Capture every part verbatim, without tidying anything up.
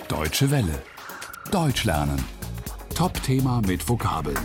Deutsche Welle. Deutsch lernen. Top-Thema mit Vokabeln.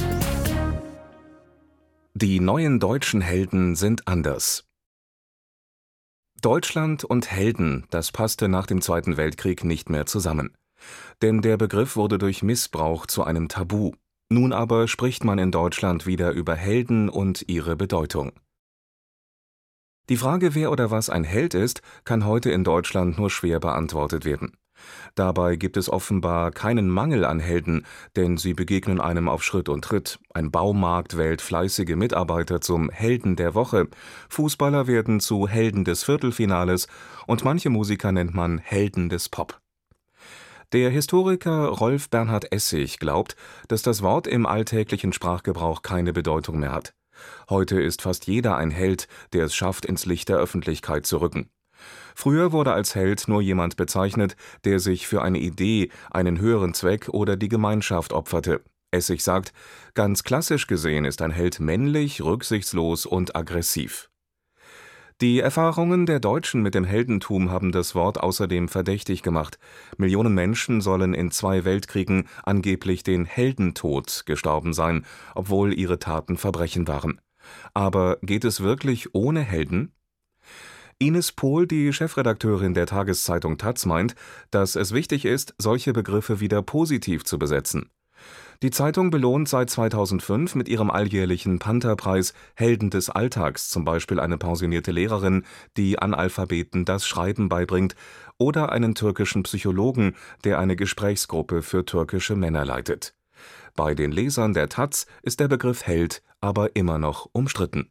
Die neuen deutschen Helden sind anders. Deutschland und Helden, das passte nach dem Zweiten Weltkrieg nicht mehr zusammen. Denn der Begriff wurde durch Missbrauch zu einem Tabu. Nun aber spricht man in Deutschland wieder über Helden und ihre Bedeutung. Die Frage, wer oder was ein Held ist, kann heute in Deutschland nur schwer beantwortet werden. Dabei gibt es offenbar keinen Mangel an Helden, denn sie begegnen einem auf Schritt und Tritt. Ein Baumarkt wählt fleißige Mitarbeiter zum Helden der Woche, Fußballer werden zu Helden des Viertelfinales und manche Musiker nennt man Helden des Pop. Der Historiker Rolf Bernhard Essig glaubt, dass das Wort im alltäglichen Sprachgebrauch keine Bedeutung mehr hat. Heute ist fast jeder ein Held, der es schafft, ins Licht der Öffentlichkeit zu rücken. Früher wurde als Held nur jemand bezeichnet, der sich für eine Idee, einen höheren Zweck oder die Gemeinschaft opferte. Essig sagt, ganz klassisch gesehen ist ein Held männlich, rücksichtslos und aggressiv. Die Erfahrungen der Deutschen mit dem Heldentum haben das Wort außerdem verdächtig gemacht. Millionen Menschen sollen in zwei Weltkriegen angeblich den Heldentod gestorben sein, obwohl ihre Taten Verbrechen waren. Aber geht es wirklich ohne Helden? Ines Pohl, die Chefredakteurin der Tageszeitung taz, meint, dass es wichtig ist, solche Begriffe wieder positiv zu besetzen. Die Zeitung belohnt seit zweitausendfünf mit ihrem alljährlichen Panther-Preis Helden des Alltags zum Beispiel eine pensionierte Lehrerin, die Analphabeten das Schreiben beibringt, oder einen türkischen Psychologen, der eine Gesprächsgruppe für türkische Männer leitet. Bei den Lesern der taz ist der Begriff Held aber immer noch umstritten.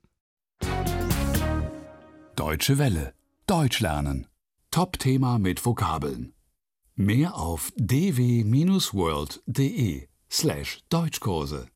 Deutsche Welle. Deutsch lernen. Top-Thema mit Vokabeln. Mehr auf d w Bindestrich world punkt de slash Deutschkurse.